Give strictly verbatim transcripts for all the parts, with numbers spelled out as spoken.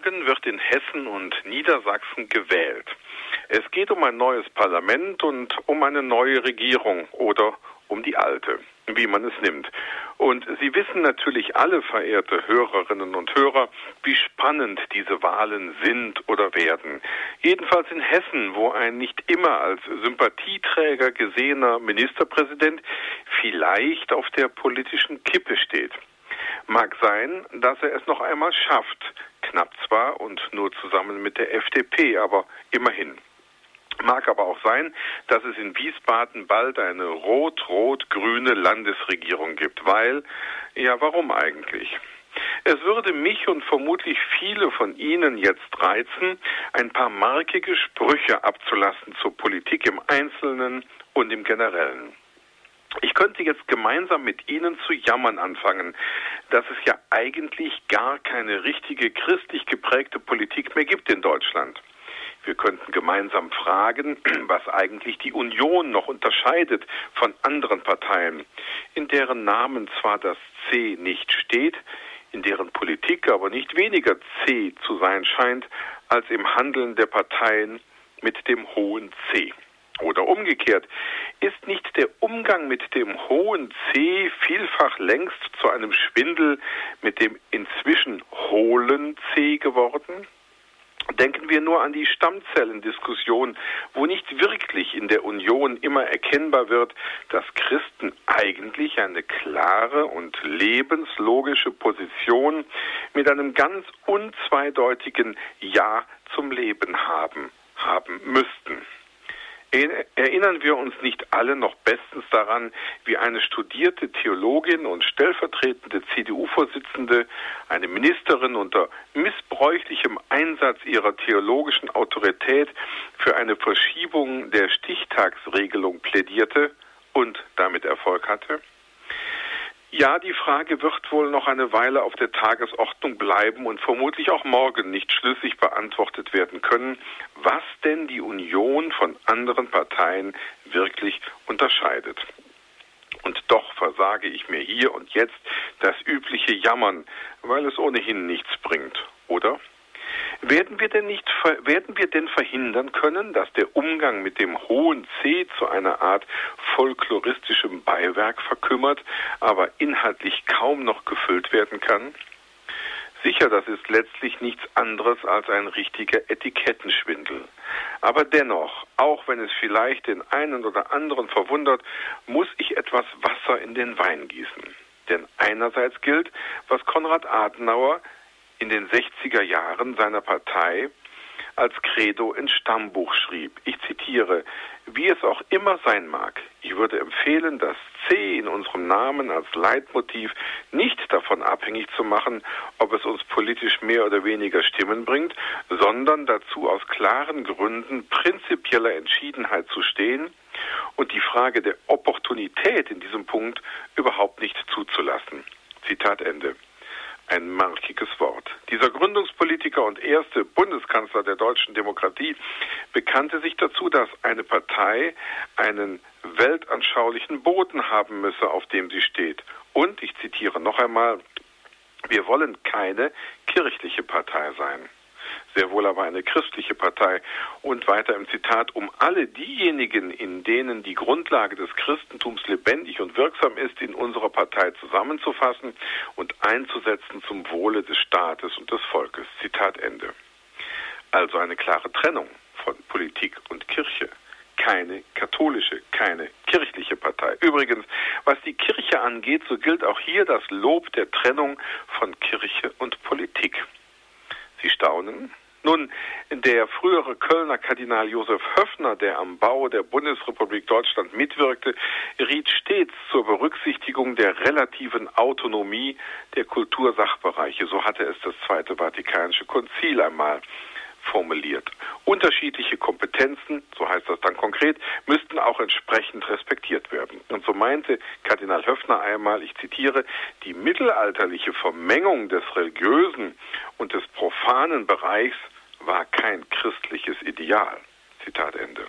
Morgen wird in Hessen und Niedersachsen gewählt. Es geht um ein neues Parlament und um eine neue Regierung oder um die alte, wie man es nimmt. Und Sie wissen natürlich alle, verehrte Hörerinnen und Hörer, wie spannend diese Wahlen sind oder werden. Jedenfalls in Hessen, wo ein nicht immer als Sympathieträger gesehener Ministerpräsident vielleicht auf der politischen Kippe steht. Mag sein, dass er es noch einmal schafft, knapp zwar und nur zusammen mit der F D P, aber immerhin. Mag aber auch sein, dass es in Wiesbaden bald eine rot-rot-grüne Landesregierung gibt, weil, ja warum eigentlich? Es würde mich und vermutlich viele von Ihnen jetzt reizen, ein paar markige Sprüche abzulassen zur Politik im Einzelnen und im Generellen. Ich könnte jetzt gemeinsam mit Ihnen zu jammern anfangen, dass es ja eigentlich gar keine richtige christlich geprägte Politik mehr gibt in Deutschland. Wir könnten gemeinsam fragen, was eigentlich die Union noch unterscheidet von anderen Parteien, in deren Namen zwar das C nicht steht, in deren Politik aber nicht weniger C zu sein scheint, als im Handeln der Parteien mit dem hohen C. Oder umgekehrt, ist nicht der Umgang mit dem hohen C vielfach längst zu einem Schwindel mit dem inzwischen hohlen C geworden? Denken wir nur an die Stammzellendiskussion, wo nicht wirklich in der Union immer erkennbar wird, dass Christen eigentlich eine klare und lebenslogische Position mit einem ganz unzweideutigen Ja zum Leben haben, haben müssten. Erinnern wir uns nicht alle noch bestens daran, wie eine studierte Theologin und stellvertretende C D U-Vorsitzende, eine Ministerin unter missbräuchlichem Einsatz ihrer theologischen Autorität für eine Verschiebung der Stichtagsregelung plädierte und damit Erfolg hatte? Ja, die Frage wird wohl noch eine Weile auf der Tagesordnung bleiben und vermutlich auch morgen nicht schlüssig beantwortet werden können, was denn die Union von anderen Parteien wirklich unterscheidet. Und doch versage ich mir hier und jetzt das übliche Jammern, weil es ohnehin nichts bringt, oder? Werden wir denn nicht, werden wir denn verhindern können, dass der Umgang mit dem hohen C zu einer Art folkloristischem Beiwerk verkümmert, aber inhaltlich kaum noch gefüllt werden kann? Sicher, das ist letztlich nichts anderes als ein richtiger Etikettenschwindel. Aber dennoch, auch wenn es vielleicht den einen oder anderen verwundert, muss ich etwas Wasser in den Wein gießen. Denn einerseits gilt, was Konrad Adenauer in den sechziger Jahren seiner Partei als Credo ins Stammbuch schrieb. Ich zitiere: Wie es auch immer sein mag, ich würde empfehlen, das C in unserem Namen als Leitmotiv nicht davon abhängig zu machen, ob es uns politisch mehr oder weniger Stimmen bringt, sondern dazu aus klaren Gründen prinzipieller Entschiedenheit zu stehen und die Frage der Opportunität in diesem Punkt überhaupt nicht zuzulassen. Zitat Ende. Ein markiges Wort. Dieser Gründungspolitiker und erste Bundeskanzler der deutschen Demokratie bekannte sich dazu, dass eine Partei einen weltanschaulichen Boden haben müsse, auf dem sie steht. Und, ich zitiere noch einmal, wir wollen keine kirchliche Partei sein. Sehr wohl aber eine christliche Partei. Und weiter im Zitat: Um alle diejenigen, in denen die Grundlage des Christentums lebendig und wirksam ist, in unserer Partei zusammenzufassen und einzusetzen zum Wohle des Staates und des Volkes. Zitat Ende. Also eine klare Trennung von Politik und Kirche. Keine katholische, keine kirchliche Partei. Übrigens, was die Kirche angeht, so gilt auch hier das Lob der Trennung von Kirche und Politik. Sie staunen? Nun, der frühere Kölner Kardinal Josef Höffner, der am Bau der Bundesrepublik Deutschland mitwirkte, riet stets zur Berücksichtigung der relativen Autonomie der Kultursachbereiche. So hatte es das Zweite Vatikanische Konzil einmal formuliert. Unterschiedliche Kompetenzen, so heißt das dann konkret, müssten auch entsprechend respektiert werden. Und so meinte Kardinal Höffner einmal, ich zitiere, die mittelalterliche Vermengung des religiösen und des profanen Bereichs war kein christliches Ideal. Zitat Ende.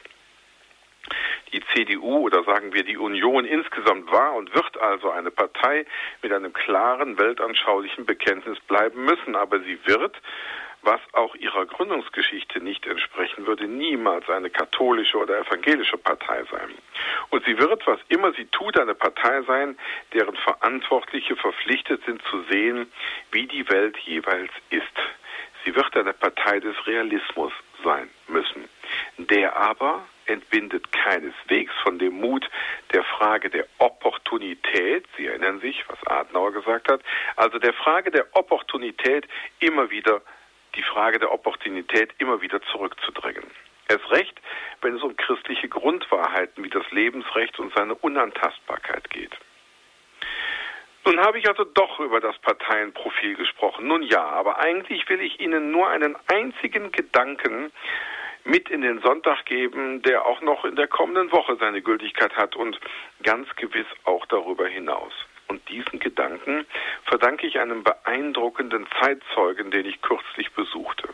Die C D U oder sagen wir die Union insgesamt war und wird also eine Partei mit einem klaren weltanschaulichen Bekenntnis bleiben müssen, aber sie wird, was auch ihrer Gründungsgeschichte nicht entsprechen würde, niemals eine katholische oder evangelische Partei sein. Und sie wird, was immer sie tut, eine Partei sein, deren Verantwortliche verpflichtet sind zu sehen, wie die Welt jeweils ist. Sie wird eine Partei des Realismus sein müssen, der aber entbindet keineswegs von dem Mut der Frage der Opportunität, Sie erinnern sich, was Adenauer gesagt hat, also der Frage der Opportunität immer wieder, die Frage der Opportunität immer wieder zurückzudrängen. Erst recht, wenn es um christliche Grundwahrheiten wie das Lebensrecht und seine Unantastbarkeit geht. Nun habe ich also doch über das Parteienprofil gesprochen. Nun ja, aber eigentlich will ich Ihnen nur einen einzigen Gedanken mit in den Sonntag geben, der auch noch in der kommenden Woche seine Gültigkeit hat und ganz gewiss auch darüber hinaus. Und diesen Gedanken verdanke ich einem beeindruckenden Zeitzeugen, den ich kürzlich besuchte.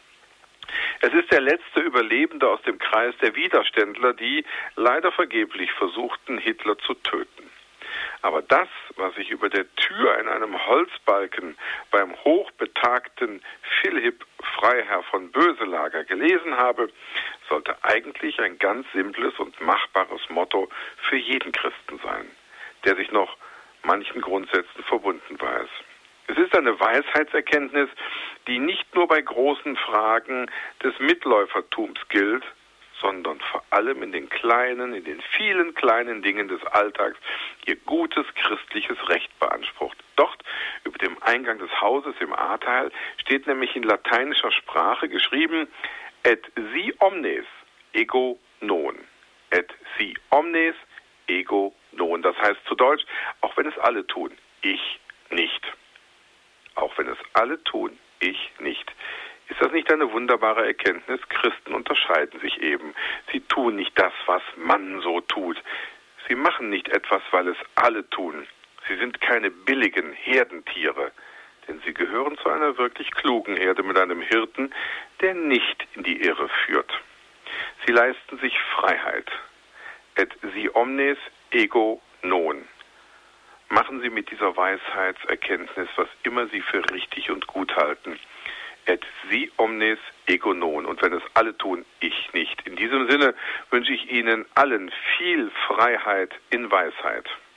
Es ist der letzte Überlebende aus dem Kreis der Widerständler, die leider vergeblich versuchten, Hitler zu töten. Aber das, was ich über der Tür in einem Holzbalken beim hochbetagten Philipp Freiherr von Böselager gelesen habe, sollte eigentlich ein ganz simples und machbares Motto für jeden Christen sein, der sich noch manchen Grundsätzen verbunden weiß. Es ist eine Weisheitserkenntnis, die nicht nur bei großen Fragen des Mitläufertums gilt, sondern vor allem in den kleinen, in den vielen kleinen Dingen des Alltags ihr gutes christliches Recht beansprucht. Dort, über dem Eingang des Hauses im A-Teil, steht nämlich in lateinischer Sprache geschrieben, et si omnes ego non. Et si omnes ego non. Das heißt zu Deutsch, auch wenn es alle tun, ich nicht. Auch wenn es alle tun, ich nicht. Ist das nicht eine wunderbare Erkenntnis? Christen unterscheiden sich eben. Sie tun nicht das, was man so tut. Sie machen nicht etwas, weil es alle tun. Sie sind keine billigen Herdentiere, denn sie gehören zu einer wirklich klugen Herde mit einem Hirten, der nicht in die Irre führt. Sie leisten sich Freiheit. Et si omnes ego non. Machen Sie mit dieser Weisheitserkenntnis, was immer Sie für richtig und gut halten. Et si omnes ego non. Und wenn es alle tun, ich nicht. In diesem Sinne wünsche ich Ihnen allen viel Freiheit in Weisheit.